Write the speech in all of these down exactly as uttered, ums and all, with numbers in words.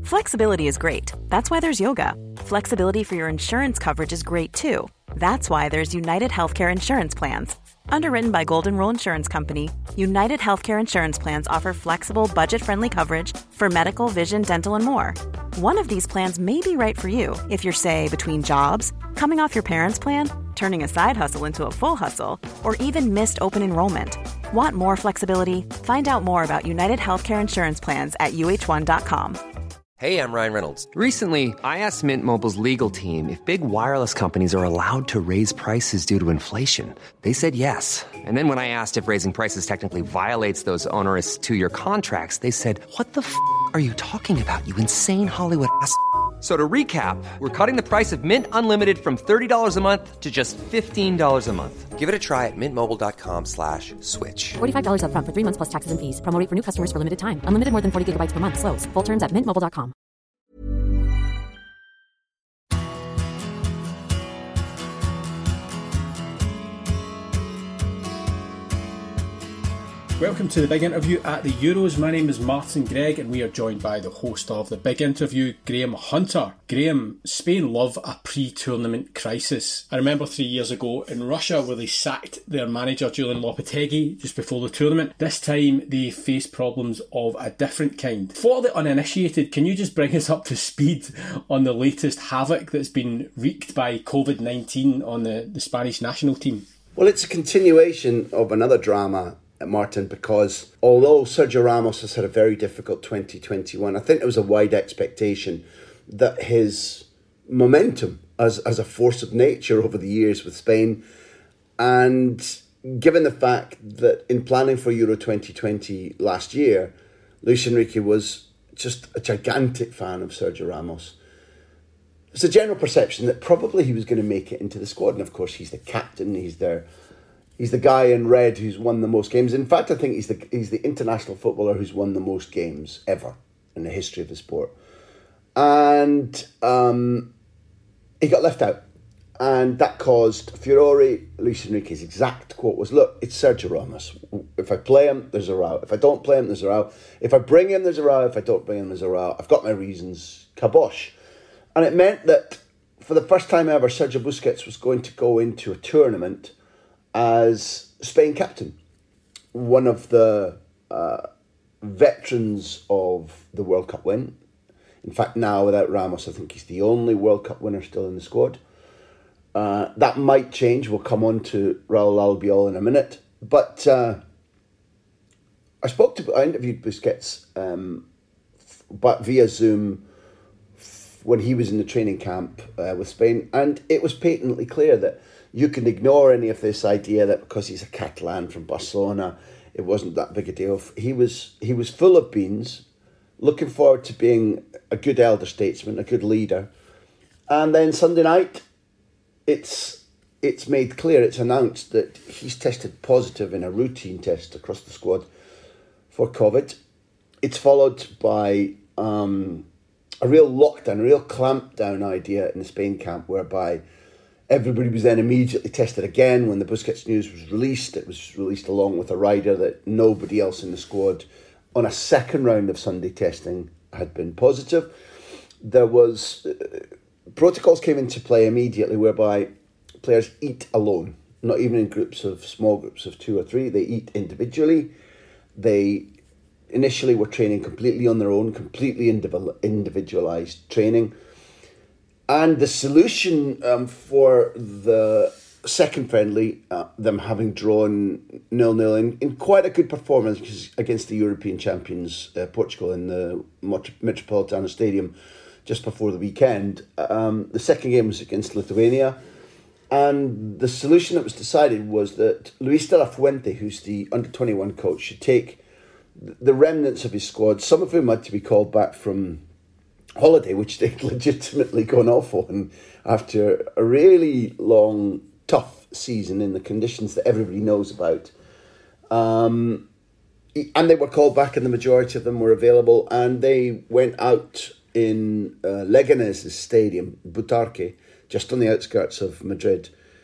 Flexibility is great. That's why there's yoga. Flexibility for your insurance coverage is great too. That's why there's United Healthcare Insurance Plans. Underwritten by Golden Rule Insurance Company, United Healthcare Insurance Plans offer flexible, budget-friendly coverage for medical, vision, dental, and more. One of these plans may be right for you if you're, say, between jobs, coming off your parents' plan, turning a side hustle into a full hustle, or even missed open enrollment. Want more flexibility? Find out more about United Healthcare Insurance Plans at U H one dot com. Hey, I'm Ryan Reynolds. Recently, I asked Mint Mobile's legal team if big wireless companies are allowed to raise prices due to inflation. They said yes. And then when I asked if raising prices technically violates those onerous two-year contracts, they said, what the f*** are you talking about, you insane Hollywood ass f- So to recap, we're cutting the price of Mint Unlimited from thirty dollars a month to just fifteen dollars a month. Give it a try at mintmobile.com slash switch. forty-five dollars up front for three months plus taxes and fees. Promo rate for new customers for limited time. Unlimited more than forty gigabytes per month. Slows full terms at mint mobile dot com. Welcome to the Big Interview at the Euros. My name is Martin Gregg and we are joined by the host of the Big Interview, Graham Hunter. Graham, Spain love a pre-tournament crisis. I remember three years ago in Russia where they sacked their manager Julian Lopetegui just before the tournament. This time they face problems of a different kind. For the uninitiated, can you just bring us up to speed on the latest havoc that's been wreaked by covid nineteen on the, the Spanish national team? Well, it's a continuation of another drama, Martin, because although Sergio Ramos has had a very difficult twenty twenty-one, I think there was a wide expectation that his momentum as, as a force of nature over the years with Spain, and given the fact that in planning for Euro twenty twenty last year, Luis Enrique was just a gigantic fan of Sergio Ramos, there's a general perception that probably he was going to make it into the squad. And of course, he's the captain, he's their He's the guy in red who's won the most games. In fact, I think he's the he's the international footballer who's won the most games ever in the history of the sport. And um, he got left out. And that caused furore. Luis Enrique's exact quote was, look, it's Sergio Ramos. If I play him, there's a row. If I don't play him, there's a row. If I bring him, there's a row. If I don't bring him, there's a row. I've got my reasons. Kabosh. And it meant that for the first time ever, Sergio Busquets was going to go into a tournament as Spain captain, one of the uh, veterans of the World Cup win. In fact, now without Ramos, I think he's the only World Cup winner still in the squad. Uh, that might change. We'll come on to Raul Albiol in a minute. But uh, I spoke to, I interviewed Busquets um, but via Zoom when he was in the training camp uh, with Spain, and it was patently clear that you can ignore any of this idea that because he's a Catalan from Barcelona, it wasn't that big a deal. He was he was full of beans, looking forward to being a good elder statesman, a good leader. And then Sunday night, it's it's made clear, it's announced that he's tested positive in a routine test across the squad for COVID. It's followed by um, a real lockdown, a real clampdown idea in the Spain camp, whereby everybody was then immediately tested again. When the Busquets news was released, it was released along with a rider that nobody else in the squad on a second round of Sunday testing had been positive. There was, uh, protocols came into play immediately whereby players eat alone, not even in groups of, small groups of two or three. They eat individually. They initially were training completely on their own, completely indiv- individualised training. And the solution um, for the second friendly, uh, them having drawn nil-nil in, in quite a good performance against the European champions, uh, Portugal, in the Metropolitano Stadium just before the weekend. Um, the second game was against Lithuania. And the solution that was decided was that Luis de la Fuente, who's the under twenty-one coach, should take the remnants of his squad, some of whom had to be called back from holiday, which they'd legitimately gone off on after a really long, tough season in the conditions that everybody knows about. Um, and they were called back, and the majority of them were available, and they went out in uh, Leganés' stadium, Butarque, just on the outskirts of Madrid,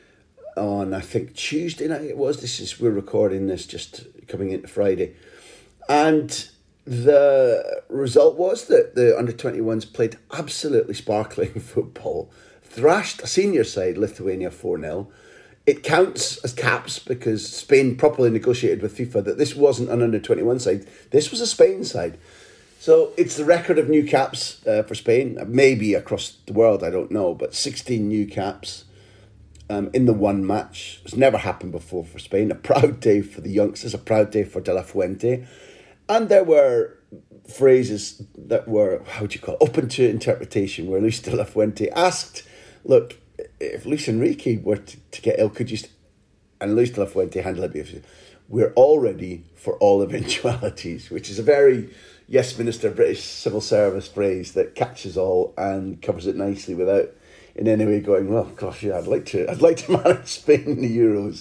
on, I think, Tuesday night it was. This is, we're recording this just coming into Friday. And the result was that the under twenty-ones played absolutely sparkling football, thrashed a senior side, Lithuania, four nil. It counts as caps because Spain properly negotiated with FIFA that this wasn't an under twenty-one side, this was a Spain side. So it's the record of new caps uh, for Spain, maybe across the world, I don't know, but sixteen new caps um, in the one match. It's never happened before for Spain. A proud day for the youngsters, a proud day for De La Fuente. And there were phrases that were, how do you call it, open to interpretation, where Luis De La Fuente asked, look, if Luis Enrique were to, to get ill, could you... St-? And Luis De La Fuente handled it beautifully. We're all ready for all eventualities, which is a very Yes Minister British Civil Service phrase that catches all and covers it nicely without in any way going, well, gosh, yeah, I'd like to, I'd like to manage Spain in the Euros.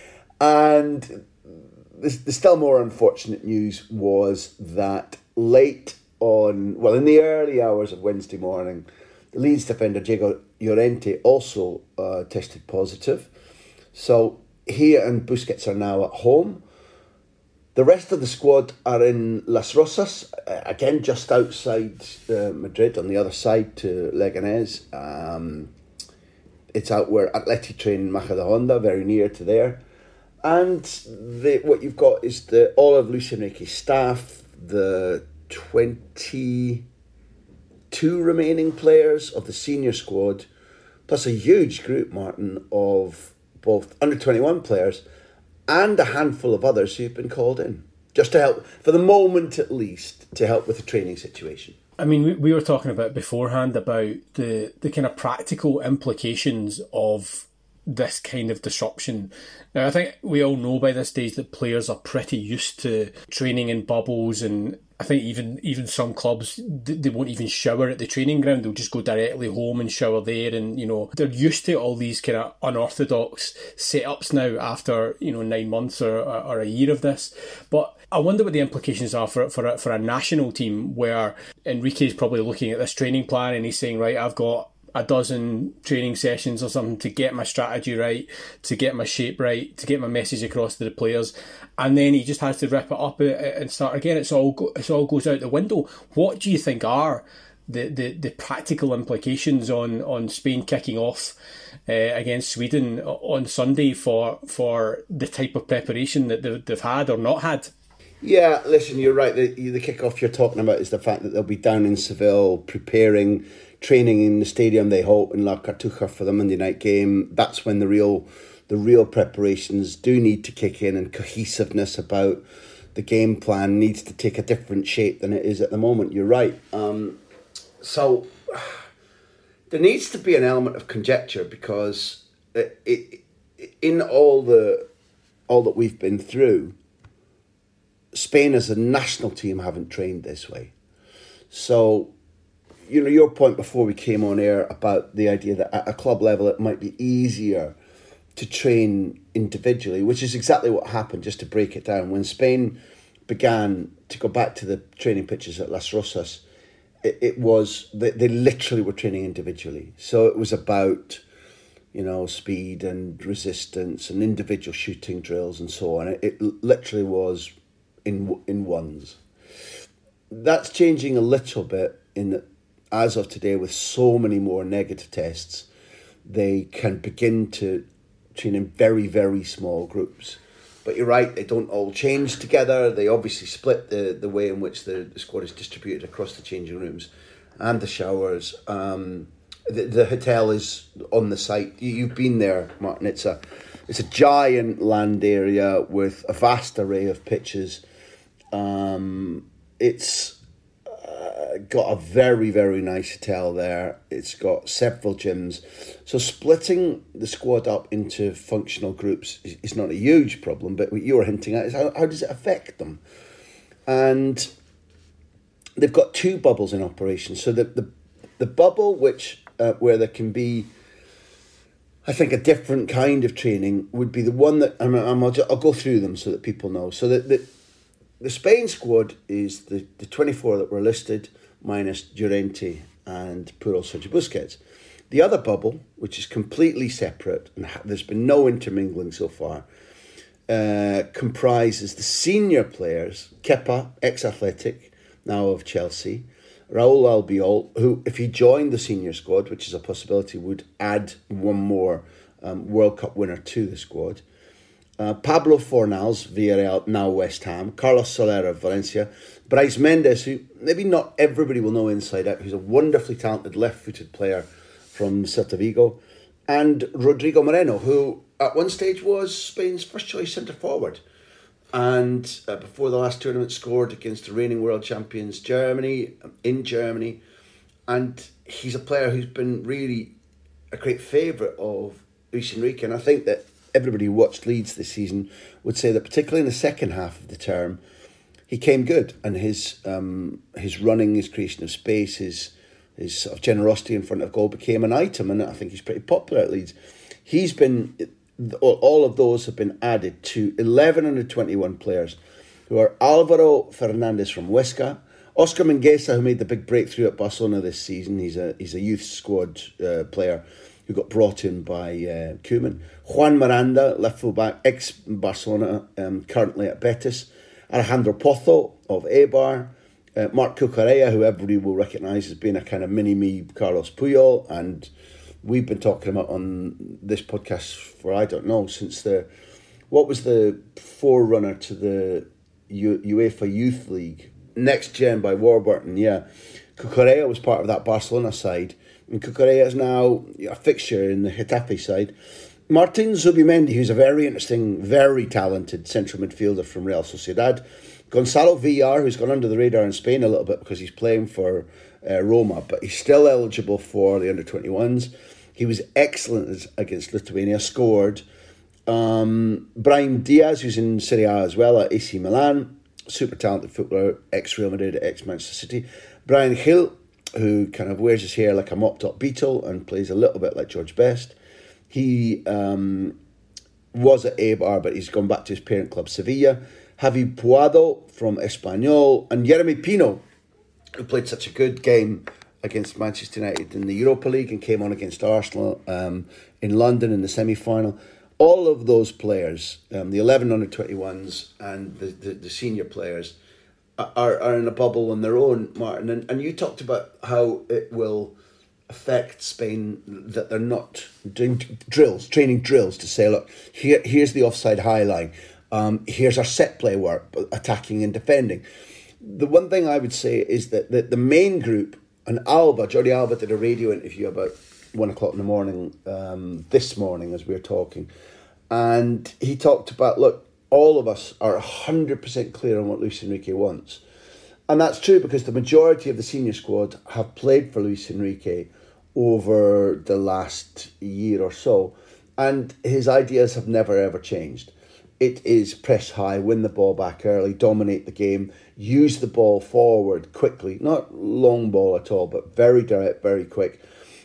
And the, the still more unfortunate news was that late on, well, in the early hours of Wednesday morning, the Leeds defender Diego Llorente also uh, tested positive. So he and Busquets are now at home. The rest of the squad are in Las Rosas, again just outside uh, Madrid, on the other side to Leganés. Um, it's out where Atleti train Majadahonda, very near to there. And the, what you've got is the all of Luis Enrique's staff, the twenty-two remaining players of the senior squad, plus a huge group, Martin, of both under twenty-one players and a handful of others who've been called in, just to help, for the moment at least, to help with the training situation. I mean, we, we were talking about beforehand about the, the kind of practical implications of this kind of disruption. Now, I think we all know by this stage that players are pretty used to training in bubbles, and I think even even some clubs, they won't even shower at the training ground. They'll just go directly home and shower there. And, you know, they're used to all these kind of unorthodox setups now after, you know, nine months or, or a year of this. But I wonder what the implications are for, for, a, for a national team where Enrique is probably looking at this training plan and he's saying, right, I've got a dozen training sessions or something to get my strategy right, to get my shape right, to get my message across to the players, and then he just has to rip it up and start again. It's all go, it all goes out the window. What do you think are the, the, the practical implications on, on Spain kicking off uh, against Sweden on Sunday for for the type of preparation that they've, they've had or not had? Yeah, listen, you're right. The, the kick-off you're talking about is the fact that they'll be down in Seville preparing, training in the stadium, they hope, in La Cartuja for the Monday night game. That's when the real the real preparations do need to kick in, and cohesiveness about the game plan needs to take a different shape than it is at the moment. You're right. Um, so there needs to be an element of conjecture, because it, it, in all the all that we've been through, Spain as a national team haven't trained this way. So, you know, your point before we came on air about the idea that at a club level it might be easier to train individually, which is exactly what happened, just to break it down. When Spain began to go back to the training pitches at Las Rosas, it, it was, they, they literally were training individually. So it was about, you know, speed and resistance and individual shooting drills and so on. It, it literally was in in ones. That's changing a little bit in that, as of today, with so many more negative tests, they can begin to train in very, very small groups. But you're right, they don't all change together. They obviously split the, the way in which the, the squad is distributed across the changing rooms and the showers. Um, the, the hotel is on the site. You, you've been there, Martin. It's a, it's a giant land area with a vast array of pitches. Um, it's uh, got a very, very nice hotel there. It's got several gyms. So splitting the squad up into functional groups is, is not a huge problem, but what you were hinting at is how, how does it affect them? And they've got two bubbles in operation. So the the, the bubble which uh, where there can be, I think, a different kind of training would be the one that, I'm, I'm, I'll, I'll go through them so that people know. So that the, the Spain squad is the, the twenty-four that were listed, minus Llorente and Puyol Sergio Busquets. The other bubble, which is completely separate, and there's been no intermingling so far, uh, comprises the senior players, Kepa, ex-Athletic, now of Chelsea. Raul Albiol, who, if he joined the senior squad, which is a possibility, would add one more um, World Cup winner to the squad. Uh, Pablo Fornals, Villarreal, now West Ham. Carlos Soler of Valencia. Bryce Mendes, who maybe not everybody will know inside out, who's a wonderfully talented left-footed player from Celta Vigo. And Rodrigo Moreno, who at one stage was Spain's first-choice centre-forward. And uh, before the last tournament scored against the reigning world champions Germany, in Germany. And he's a player who's been really a great favourite of Luis Enrique. And I think that everybody who watched Leeds this season would say that particularly in the second half of the term, he came good. And his um, his running, his creation of space, his, his sort of generosity in front of goal became an item. And I think he's pretty popular at Leeds. He's been... All of those have been added to eleven under twenty-one players, who are Alvaro Fernandez from Huesca, Oscar Mingueza, who made the big breakthrough at Barcelona this season. He's a he's a youth squad uh, player who got brought in by uh, Koeman. Juan Miranda, left full-back, ex-Barcelona, um, currently at Betis. Alejandro Pozo of Eibar. Uh, Marc Cucurella, who everybody will recognise as being a kind of mini-me Carlos Puyol, and we've been talking about on this podcast for, I don't know, since the, what was the forerunner to the U- UEFA Youth League? Next Gen by Warburton, yeah. Cucurella was part of that Barcelona side, and Cucurella is now a fixture in the Getafe side. Martin Zubimendi, who's a very interesting, very talented central midfielder from Real Sociedad. Gonzalo Villar, who's gone under the radar in Spain a little bit because he's playing for uh, Roma, but he's still eligible for the under twenty-ones. He was excellent against Lithuania, scored. Um, Brahim Diaz, who's in Serie A as well at A C Milan, super talented footballer, ex-Real Madrid, ex-Manchester City. Brian Hill, who kind of wears his hair like a mopped-up beetle and plays a little bit like George Best. He um, was at Eibar, but he's gone back to his parent club, Sevilla. Javi Puado from Espanyol, and Jeremy Pino, who played such a good game against Manchester United in the Europa League and came on against Arsenal um, in London in the semi-final. All of those players, um, the eleven under twenty-ones and the, the, the senior players, are, are in a bubble on their own, Martin. And, and you talked about how it will affect Spain, that they're not doing drills, training drills to say, look, here here's the offside high line. Um, here's our set play work, attacking and defending. The one thing I would say is that the, the main group, and Alba, Jordi Alba did a radio interview about one o'clock in the morning, um, this morning as we were talking, and he talked about, look, all of us are one hundred percent clear on what Luis Enrique wants. And that's true because the majority of the senior squad have played for Luis Enrique over the last year or so, and his ideas have never ever changed. It is press high, win the ball back early, dominate the game, use the ball forward quickly, not long ball at all, but very direct, very quick.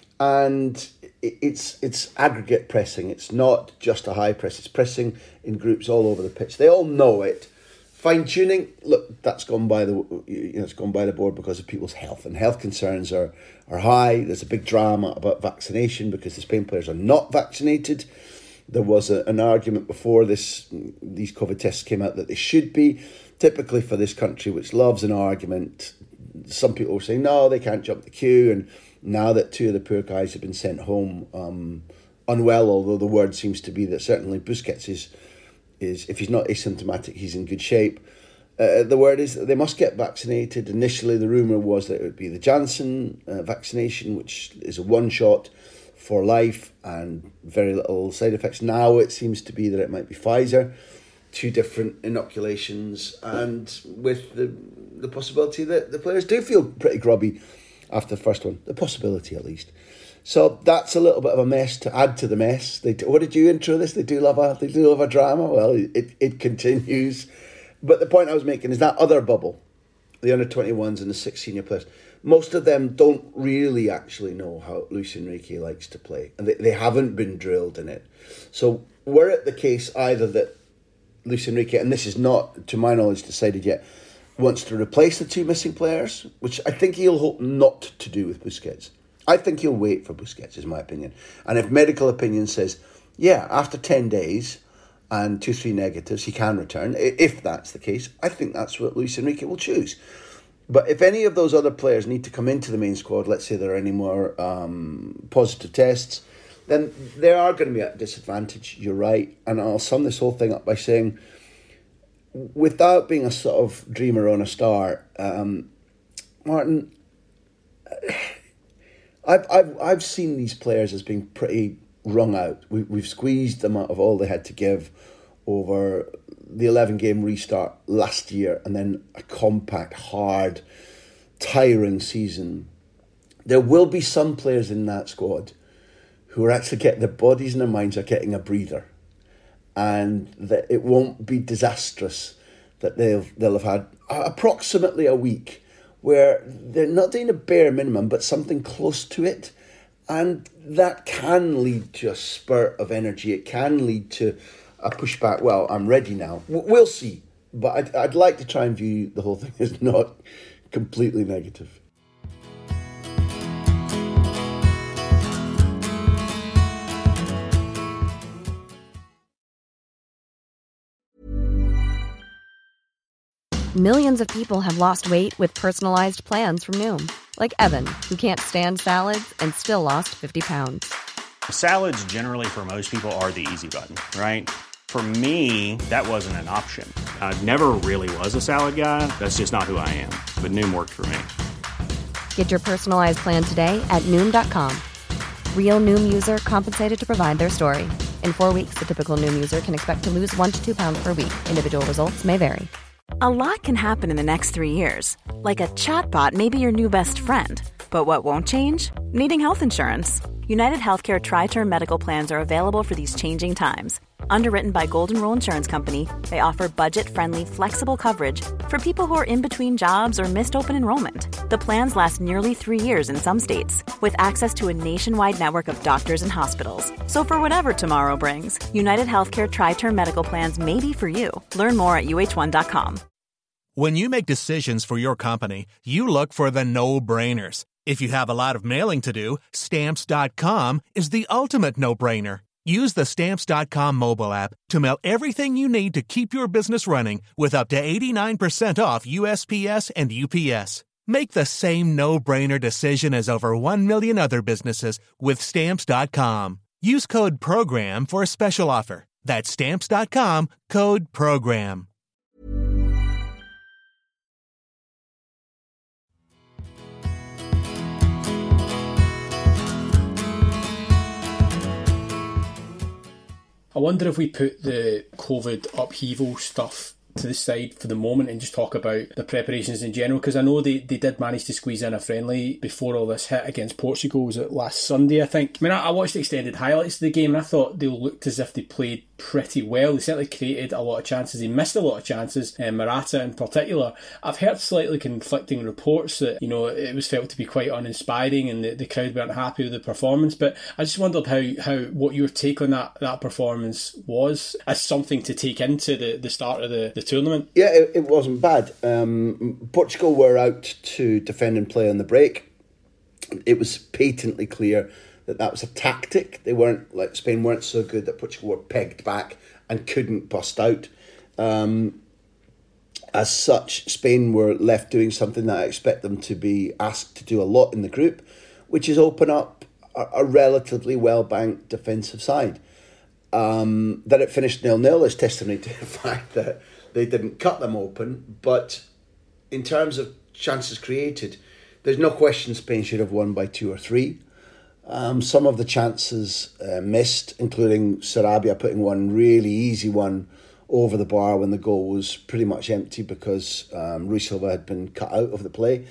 And it's it's aggregate pressing. It's not just a high press. It's pressing in groups all over the pitch. They all know it. Fine tuning, look, that's gone by the you know it's gone by the board because of people's health, and health concerns are are high. There's a big drama about vaccination because the Spain players are not vaccinated. There was a, an argument before this these COVID tests came out that they should be. Typically for this country, which loves an argument, some people were saying, no, they can't jump the queue. And now that two of the poor guys have been sent home um, unwell, although the word seems to be that certainly Busquets is, is if he's not asymptomatic, he's in good shape. Uh, the word is that they must get vaccinated. Initially, the rumour was that it would be the Janssen uh, vaccination, which is a one-shot for life and very little side effects. Now it seems to be that it might be Pfizer, two different inoculations, and with the the possibility that the players do feel pretty grubby after the first one. The possibility, at least. So that's a little bit of a mess to add to the mess. They do, what did you intro this? They do love a they do love a drama. Well, it it continues. But the point I was making is that other bubble, the under twenty-ones and the six senior players, most of them don't really actually know how Luis Enrique likes to play, and they, they haven't been drilled in it. So were it the case either that Luis Enrique, and this is not, to my knowledge, decided yet, wants to replace the two missing players, which I think he'll hope not to do with Busquets. I think he'll wait for Busquets, is my opinion. And if medical opinion says, yeah, after ten days and two, three negatives, he can return, if that's the case, I think that's what Luis Enrique will choose. But if any of those other players need to come into the main squad, let's say there are any more um, positive tests, then they are going to be at a disadvantage, you're right. And I'll sum this whole thing up by saying, without being a sort of dreamer on a star, um, Martin, I've, I've, I've seen these players as being pretty wrung out. We, we've squeezed them out of all they had to give over the eleven-game restart last year and then a compact, hard, tiring season. There will be some players in that squad who are actually getting, their bodies and their minds are getting a breather, and that it won't be disastrous, that they'll, they'll have had approximately a week where they're not doing a bare minimum, but something close to it. And that can lead to a spurt of energy. It can lead to a pushback. Well, I'm ready now. We'll see. But I'd, I'd like to try and view the whole thing as not completely negative. Millions of people have lost weight with personalized plans from Noom. Like Evan, who can't stand salads and still lost fifty pounds. Salads generally for most people are the easy button, right? For me, that wasn't an option. I never really was a salad guy. That's just not who I am. But Noom worked for me. Get your personalized plan today at Noom dot com. Real Noom user compensated to provide their story. In four weeks, the typical Noom user can expect to lose one to two pounds per week. Individual results may vary. A lot can happen in the next three years. Like a chatbot may be your new best friend. But what won't change? Needing health insurance. United Healthcare Tri-Term Medical Plans are available for these changing times. Underwritten by Golden Rule Insurance Company, they offer budget-friendly, flexible coverage for people who are in between jobs or missed open enrollment. The plans last nearly three years in some states, with access to a nationwide network of doctors and hospitals. So for whatever tomorrow brings, United Healthcare Tri-Term Medical Plans may be for you. Learn more at U H one dot com. When you make decisions for your company, you look for the no-brainers. If you have a lot of mailing to do, Stamps dot com is the ultimate no-brainer. Use the Stamps dot com mobile app to mail everything you need to keep your business running with up to eighty-nine percent off U S P S and U P S. Make the same no-brainer decision as over one million other businesses with Stamps dot com. Use code PROGRAM for a special offer. That's Stamps dot com, code PROGRAM. I wonder if we put the COVID upheaval stuff to the side for the moment and just talk about the preparations in general, because I know they, they did manage to squeeze in a friendly before all this hit against Portugal. Was it last Sunday, I think? I mean, I, I watched the extended highlights of the game and I thought they looked as if they played pretty well. They certainly created a lot of chances. They missed a lot of chances, um, Morata in particular. I've heard slightly conflicting reports that, you know, it was felt to be quite uninspiring and the, the crowd weren't happy with the performance, but I just wondered how, how what your take on that, that performance was as something to take into the, the start of the, the tournament. Yeah, it, it wasn't bad. Um, Portugal were out to defend and play on the break. It was patently clear that that was a tactic. They weren't, like Spain weren't so good that Portugal were pegged back and couldn't bust out. Um, as such, Spain were left doing something that I expect them to be asked to do a lot in the group, which is open up a, a relatively well-banked defensive side. Um, that it finished nil-nil is testimony to the fact that they didn't cut them open, but in terms of chances created, there's no question Spain should have won by two or three. Um, some of the chances uh, missed, including Sarabia putting one really easy one over the bar when the goal was pretty much empty because um, Rui Silva had been cut out of the play.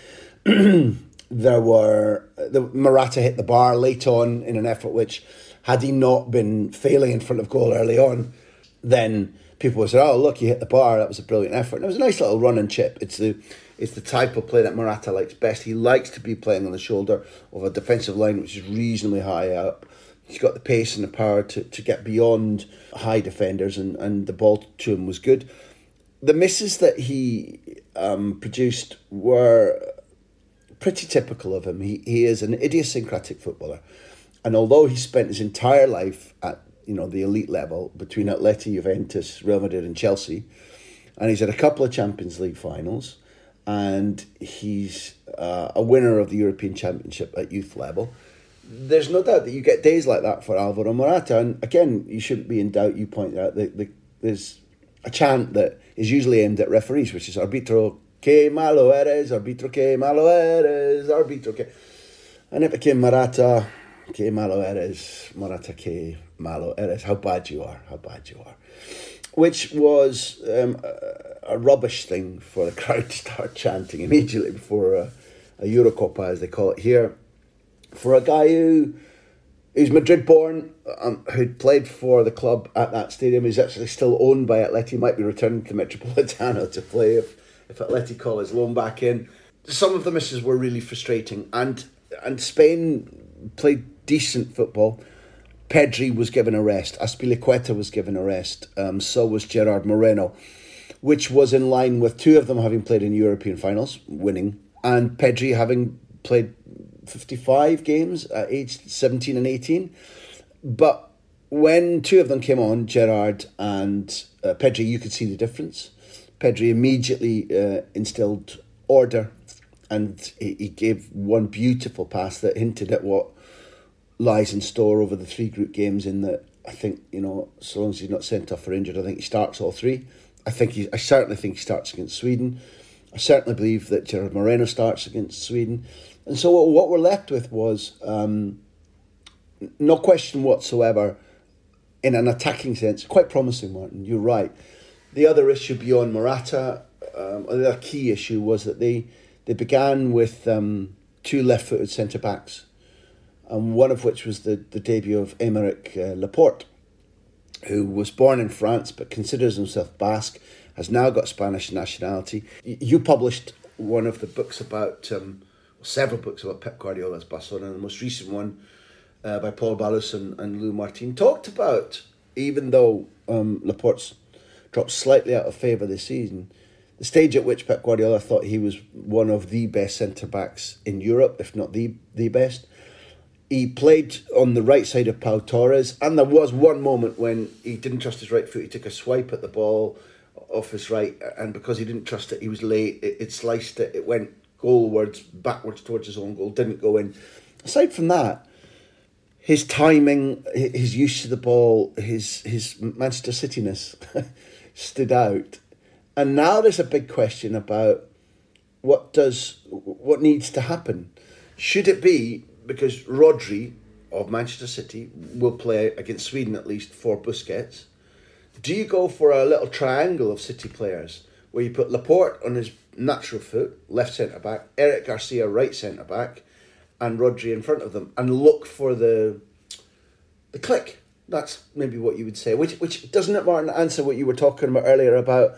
There were the Morata hit the bar late on in an effort which, had he not been failing in front of goal early on, then people would say, "Oh, look, he hit the bar. That was a brilliant effort." And it was a nice little run and chip. It's the It's the type of play that Morata likes best. He likes to be playing on the shoulder of a defensive line which is reasonably high up. He's got the pace and the power to, to get beyond high defenders, and, and the ball to him was good. The misses that he um, produced were pretty typical of him. He he is an idiosyncratic footballer. And although he spent his entire life at, you know, the elite level between Atleti, Juventus, Real Madrid and Chelsea, and he's had a couple of Champions League finals, and he's uh, a winner of the European Championship at youth level. There's no doubt that you get days like that for Alvaro Morata. And again, you shouldn't be in doubt. You point out that the, there's a chant that is usually aimed at referees, which is arbitro que malo eres, arbitro que malo eres, arbitro que... And it became Morata que malo eres, Morata que malo eres. How bad you are, how bad you are. Which was um, a, a rubbish thing for the crowd to start chanting immediately before a, a Eurocopa, as they call it here. For a guy who who's Madrid-born, um, who'd played for the club at that stadium, who's actually still owned by Atleti, might be returning to Metropolitano to play if, if Atleti call his loan back in. Some of the misses were really frustrating, and and Spain played decent football. Pedri was given a rest. Azpilicueta was given a rest. Um, so was Gerard Moreno, which was in line with two of them having played in European finals, winning, and Pedri having played fifty-five games at age seventeen and eighteen. But when two of them came on, Gerard and uh, Pedri, you could see the difference. Pedri immediately uh, instilled order, and he, he gave one beautiful pass that hinted at what lies in store over the three group games, in that I think, you know, so long as he's not sent off or injured, I think he starts all three. I think he, I certainly think he starts against Sweden. I certainly believe that Gerard Moreno starts against Sweden. And so what we're left with was, um, no question whatsoever, in an attacking sense, quite promising, Martin, you're right. The other issue beyond Morata, um, the other key issue was that they, they began with um, two left-footed centre-backs, and one of which was the, the debut of Aymeric uh, Laporte, who was born in France but considers himself Basque, has now got Spanish nationality. You published one of the books about, um, several books about Pep Guardiola's Barcelona, and the most recent one uh, by Paul Balus and, and Lou Martin talked about, even though um, Laporte's dropped slightly out of favour this season, the stage at which Pep Guardiola thought he was one of the best centre-backs in Europe, if not the, the best. He played on the right side of Pau Torres, and there was one moment when he didn't trust his right foot. He took a swipe at the ball off his right, and because he didn't trust it, he was late. It, it sliced it. It went goalwards, backwards towards his own goal, didn't go in. Aside from that, his timing, his use of the ball, his his Manchester City-ness stood out. And now there's a big question about what does what needs to happen. Should it be, because Rodri of Manchester City will play against Sweden at least for Busquets, do you go for a little triangle of City players where you put Laporte on his natural foot, left centre-back, Eric Garcia, right centre-back, and Rodri in front of them, and look for the the click? That's maybe what you would say. Which, which doesn't it, Martin, answer what you were talking about earlier about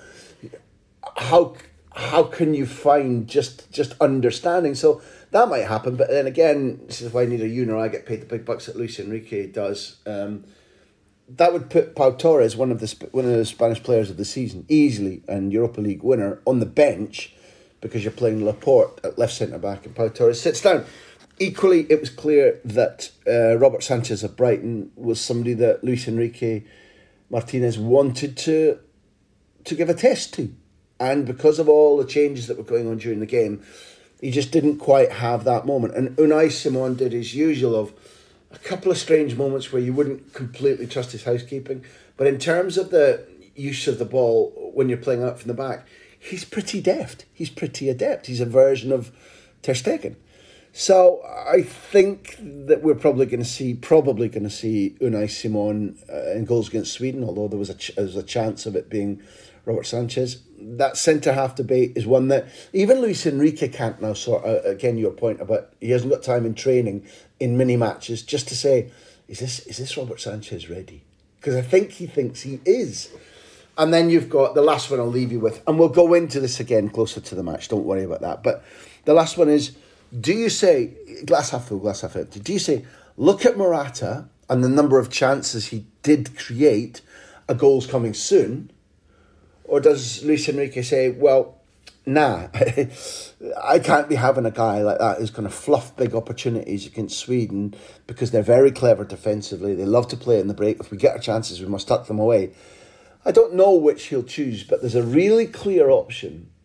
how how can you find just just understanding? So that might happen, but then again, this is why neither you nor I get paid the big bucks that Luis Enrique does. Um, that would put Pau Torres, one of the one of the Spanish players of the season, easily, and Europa League winner, on the bench, because you're playing Laporte at left centre back and Pau Torres sits down. Equally, it was clear that uh, Robert Sanchez of Brighton was somebody that Luis Enrique Martinez wanted to to give a test to, and because of all the changes that were going on during the game, he just didn't quite have that moment. And Unai Simon did his usual of a couple of strange moments where you wouldn't completely trust his housekeeping. But in terms of the use of the ball when you're playing out from the back, he's pretty deft. He's pretty adept. He's a version of Ter Stegen. So I think that we're probably going to see, probably going to see Unai Simon uh, in goals against Sweden, although there was a ch- there was a chance of it being Robert Sanchez. That centre-half debate is one that even Luis Enrique can't now sort out. Again, your point about he hasn't got time in training, in mini-matches, just to say, is this is this Robert Sanchez ready? Because I think he thinks he is. And then you've got the last one I'll leave you with, and we'll go into this again closer to the match, don't worry about that. But the last one is, do you say, glass half full, glass half empty, do you say, look at Morata and the number of chances he did create, a goal's coming soon? Or does Luis Enrique say, well, nah, I can't be having a guy like that who's going to fluff big opportunities against Sweden because they're very clever defensively. They love to play in the break. If we get our chances, we must tuck them away. I don't know which he'll choose, but there's a really clear option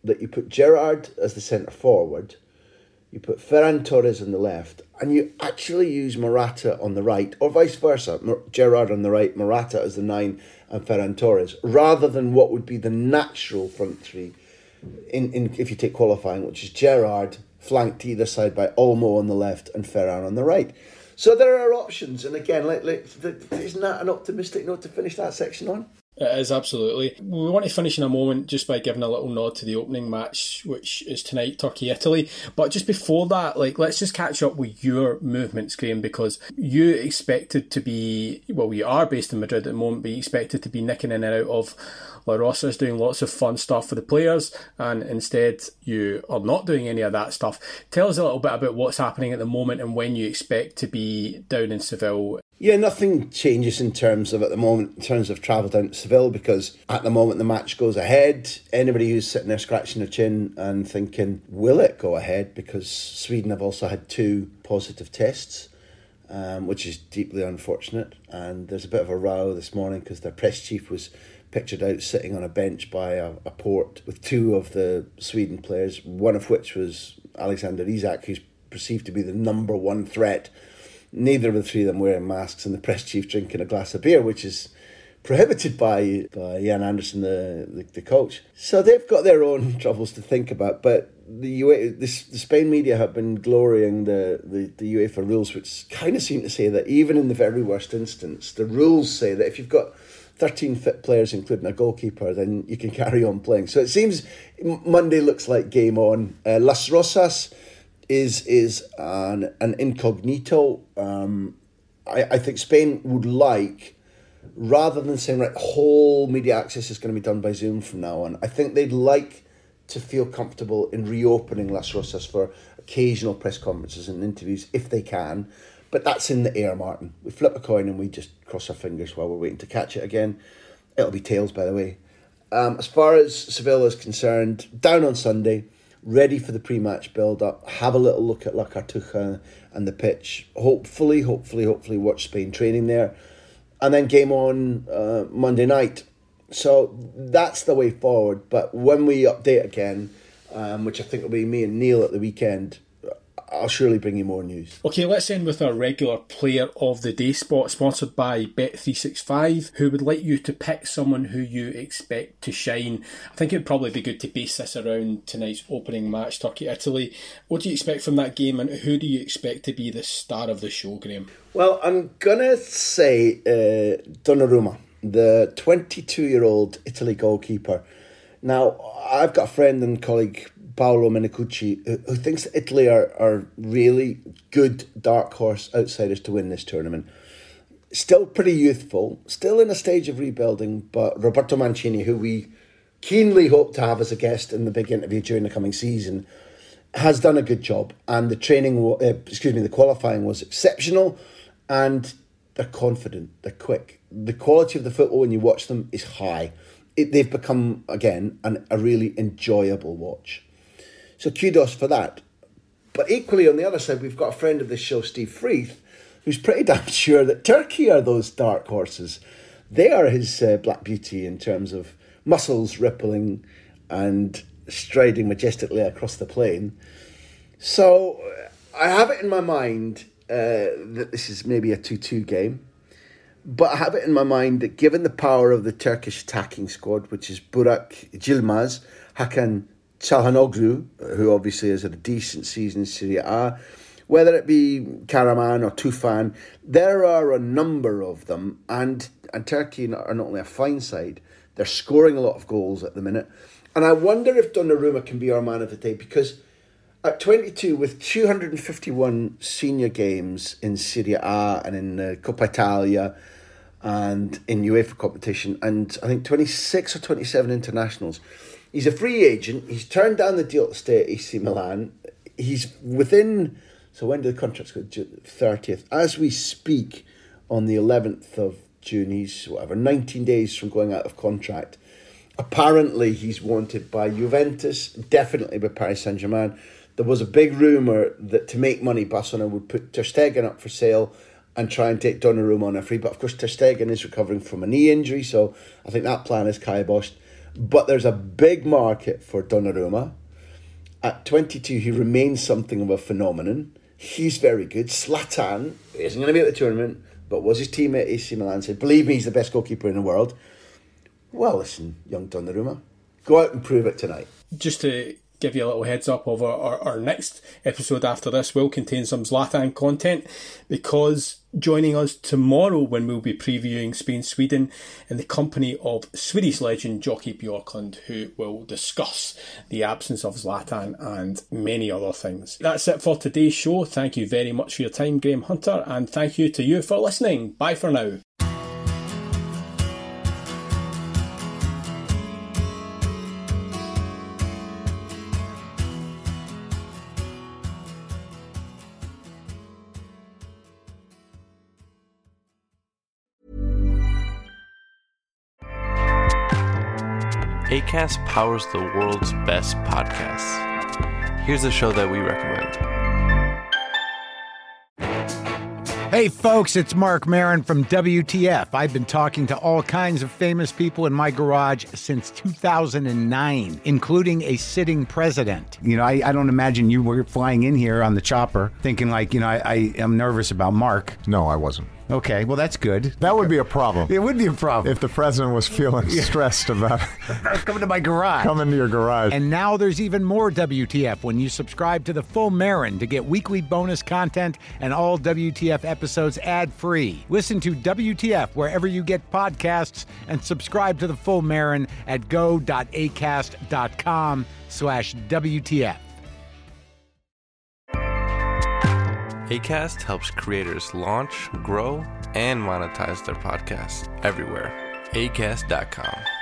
that you put Gerrard as the centre forward, you put Ferran Torres on the left, and you actually use Morata on the right, or vice versa, Gerrard on the right, Morata as the nine, and Ferran Torres, rather than what would be the natural front three, in, in if you take qualifying, which is Gerrard, flanked either side by Olmo on the left and Ferran on the right. So there are options, and again, let, let, isn't that an optimistic note to finish that section on? It is, absolutely. We want to finish in a moment just by giving a little nod to the opening match, which is tonight, Turkey-Italy. But just before that, like, let's just catch up with your movements, Graham, because you expected to be, well, we are based in Madrid at the moment, but you expected to be nicking in and out of La Rosas, doing lots of fun stuff for the players, and instead you are not doing any of that stuff. Tell us a little bit about what's happening at the moment and when you expect to be down in Seville. Yeah, nothing changes in terms of, at the moment, in terms of travel down to Seville, because at the moment the match goes ahead. Anybody who's sitting there scratching their chin and thinking, will it go ahead? Because Sweden have also had two positive tests, um, which is deeply unfortunate. And there's a bit of a row this morning because their press chief was pictured out sitting on a bench by a, a port with two of the Sweden players, one of which was Alexander Isak, who's perceived to be the number one threat. Neither of the three of them wearing masks, and the press chief drinking a glass of beer, which is prohibited by, by Jan Anderson, the, the, the coach. So they've got their own troubles to think about. But the UEFA, this, the Spain media have been glorying the, the, the UEFA rules, which kind of seem to say that even in the very worst instance, the rules say that if you've got thirteen fit players, including a goalkeeper, then you can carry on playing. So it seems Monday looks like game on. Uh, Las Rosas is is an, an incognito. Um, I, I think Spain would like, rather than saying, right, whole media access is going to be done by Zoom from now on, I think they'd like to feel comfortable in reopening Las Rosas for occasional press conferences and interviews if they can. But that's in the air, Martin. We flip a coin and we just cross our fingers while we're waiting to catch it again. It'll be tails, by the way. Um, as far as Seville is concerned, down on Sunday, ready for the pre-match build-up, have a little look at La Cartuja and the pitch. Hopefully, hopefully, hopefully watch Spain training there. And then game on uh, Monday night. So that's the way forward. But when we update again, um, which I think will be me and Neil at the weekend, I'll surely bring you more news. Okay, let's end with our regular player of the day spot, sponsored by Bet three sixty-five, who would like you to pick someone who you expect to shine. I think it would probably be good to base this around tonight's opening match, Turkey-Italy. What do you expect from that game, and who do you expect to be the star of the show, Graham? Well, I'm going to say uh, Donnarumma, the twenty-two-year-old Italy goalkeeper. Now, I've got a friend and colleague, Paolo Menicucci, who, who thinks that Italy are, are really good dark horse outsiders to win this tournament. Still pretty youthful, still in a stage of rebuilding, but Roberto Mancini, who we keenly hope to have as a guest in the big interview during the coming season, has done a good job. And the training, uh, excuse me, the qualifying was exceptional, and they're confident, they're quick. The quality of the football when you watch them is high. It, they've become, again, an, a really enjoyable watch. So kudos for that. But equally on the other side, we've got a friend of this show, Steve Freeth, who's pretty damn sure that Turkey are those dark horses. They are his uh, black beauty in terms of muscles rippling and striding majestically across the plain. So I have it in my mind uh, that this is maybe a two-two game. But I have it in my mind that given the power of the Turkish attacking squad, which is Burak Yilmaz, Hakan Çalhanoğlu, who obviously has had a decent season in Serie A, whether it be Karaman or Tufan, there are a number of them, and, and Turkey are not only a fine side, they're scoring a lot of goals at the minute. And I wonder if Donnarumma can be our man of the day, because at twenty-two, with two hundred fifty-one senior games in Serie A and in uh, Coppa Italia and in UEFA competition, and I think twenty-six or twenty-seven internationals, he's a free agent. He's turned down the deal to stay at A C Milan. He's within, so when do the contracts go? thirtieth. As we speak, on the eleventh of June, he's whatever, nineteen days from going out of contract. Apparently, he's wanted by Juventus, definitely by Paris Saint-Germain. There was a big rumour that to make money, Barcelona would put Ter Stegen up for sale and try and take Donnarumma on a free. But of course, Ter Stegen is recovering from a knee injury, so I think that plan is kiboshed. But there's a big market for Donnarumma. At twenty-two, he remains something of a phenomenon. He's very good. Zlatan isn't going to be at the tournament, but was his teammate at A C Milan said, believe me, he's the best goalkeeper in the world. Well, listen, young Donnarumma, go out and prove it tonight. Just to give you a little heads up of our, our, our next episode after this will contain some Zlatan content, because joining us tomorrow when we'll be previewing Spain-Sweden in the company of Swedish legend Jockey Björklund, who will discuss the absence of Zlatan and many other things. That's it for today's show. Thank you very much for your time, Graham Hunter, and thank you to you for listening. Bye for now. Acast powers the world's best podcasts. Here's a show that we recommend. Hey folks, it's Mark Maron from W T F. I've been talking to all kinds of famous people in my garage since two thousand nine, including a sitting president. You know, I, I don't imagine you were flying in here on the chopper thinking like, you know, I, I am nervous about Mark. No, I wasn't. Okay, well, that's good. That would be a problem. It would be a problem. If the president was feeling stressed about coming to my garage. Coming to your garage. And now there's even more W T F when you subscribe to the Full Marin to get weekly bonus content and all W T F episodes ad-free. Listen to W T F wherever you get podcasts and subscribe to the Full Marin at go.acast.com slash WTF. Acast helps creators launch, grow, and monetize their podcasts everywhere. Acast dot com.